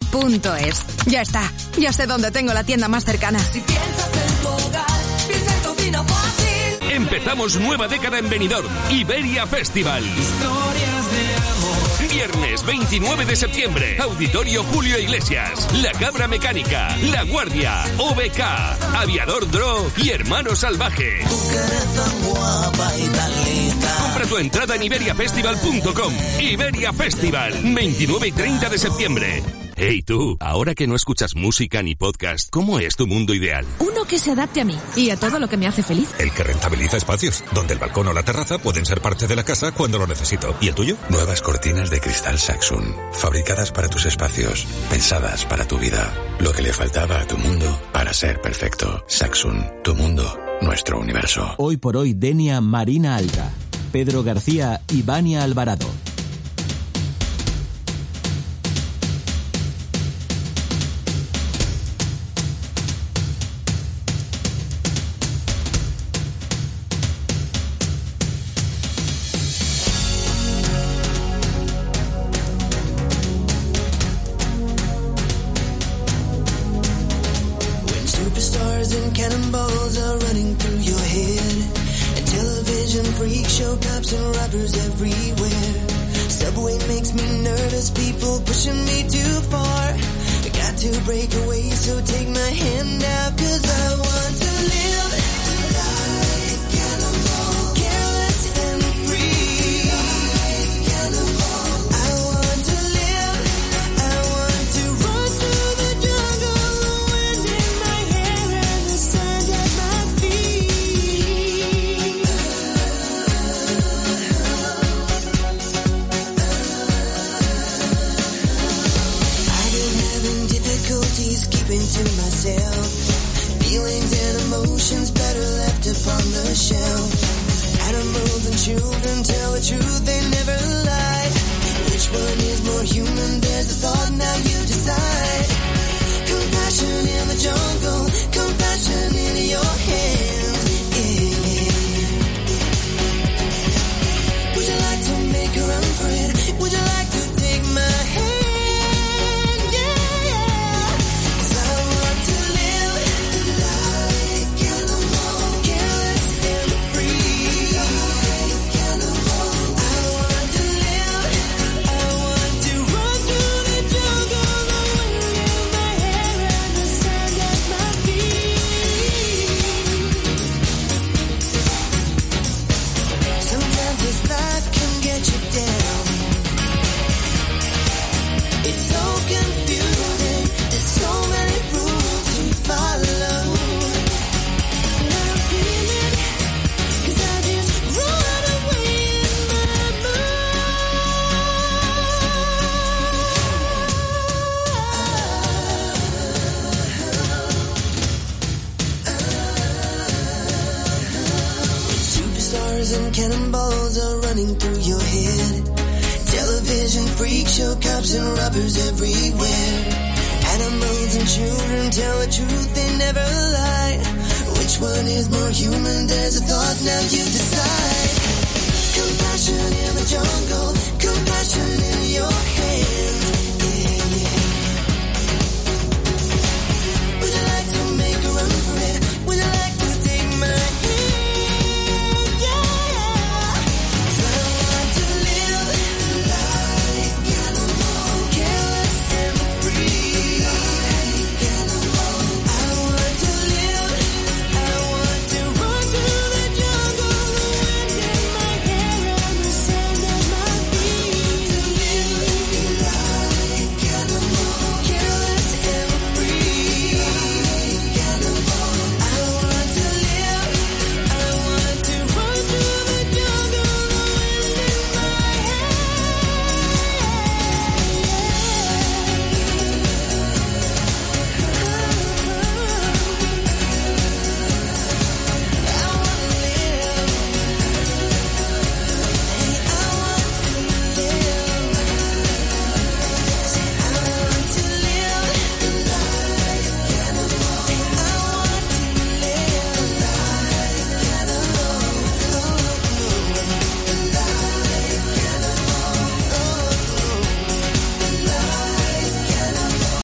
Festival.es. Ya está, ya sé dónde tengo la tienda más cercana. Si piensas en tu hogar, piensa en Cocina Fácil. Empezamos nueva década en Benidorm. Iberia Festival. Historias de amor. Viernes 29 de septiembre. Auditorio Julio Iglesias. La Cabra Mecánica. La Guardia. OBK. Aviador Dro y Hermano Salvaje. Compra tu entrada en iberiafestival.com. Iberia Festival. 29 y 30 de septiembre. Hey tú, ahora que no escuchas música ni podcast, ¿cómo es tu mundo ideal? Uno que se adapte a mí y a todo lo que me hace feliz. El que rentabiliza espacios, donde el balcón o la terraza pueden ser parte de la casa cuando lo necesito. ¿Y el tuyo? Nuevas cortinas de cristal Saxon, fabricadas para tus espacios, pensadas para tu vida. Lo que le faltaba a tu mundo para ser perfecto. Saxon, tu mundo, nuestro universo. Hoy por hoy, Denia Marina Alga, Pedro García y Vania Alvarado. Compassion in the jungle, compassion in your hands.